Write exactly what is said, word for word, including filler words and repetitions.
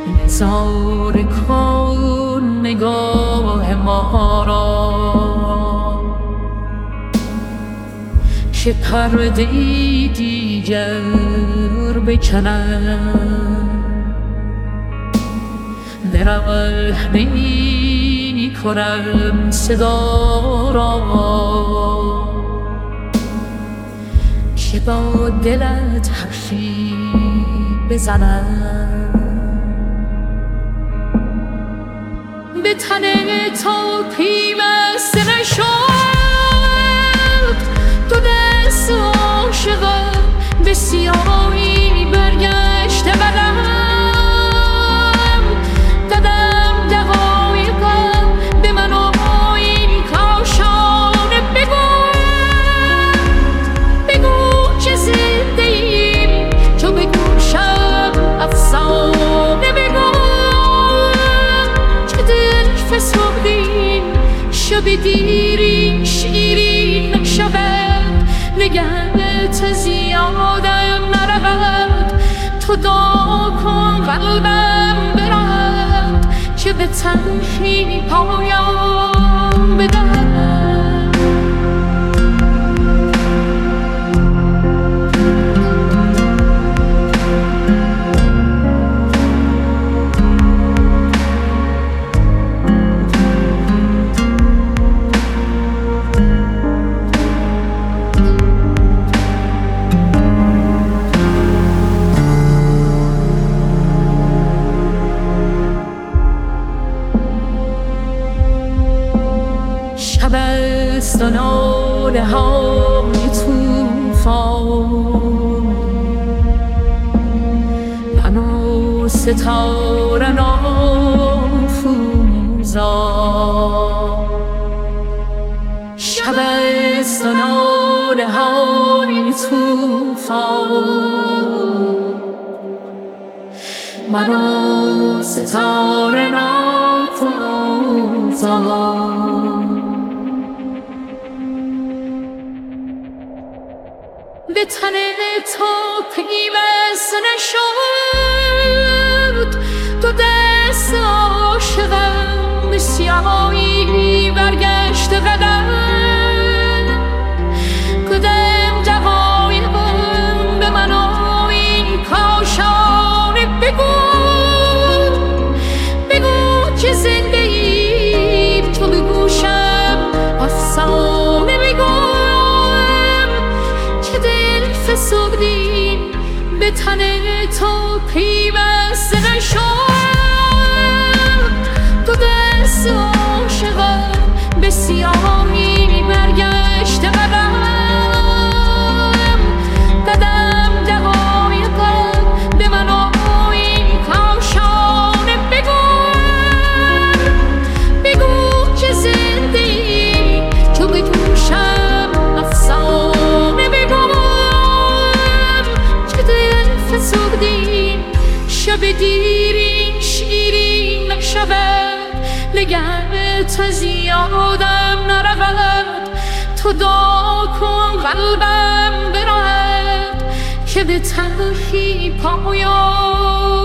نظاره کن نگاه ما را که پرده دیگر بکنم. نرمی کنم صدا را که با دلت حرفی بزنم. به تن تو پیوسته نشد دو دست عاشقم، به سیاهی برگشته قدم. دادم دقایقم به من و این کاشانه. بگو بگو که زنده ایم، تو به گوشم افسانه بگو که دل فسردیم. شب دیری شیرین نشود، نگهت زیادم نرود. تو دعا کن قلبم برد که به تنهی پایان بدم. شبستان آله های توفان، من و ستاره نافروزان. شبستان آله های توفان، من و ستاره نافروزان. به تن تو پیوسته نشد دو دست عاشقم، به سیاهی برگشته قدم. کدام دقایقم به من و این کاشانه. بگو بگو که زنده ایم، تو به گوشم افسانه بگو فسردیم. به تن تو پیوسته نشد دو دست عاشقم، به سیاهی برگشته قدم. دادم دقایقم به من و این کاشانه. بگو بگو که زنده ای، تو به گوشم افسانه بگو فسردیم. شب دیری شیرین نشود، نگهت زیادم نرود. تو دعا کن قلبم برد که به تلخی پایان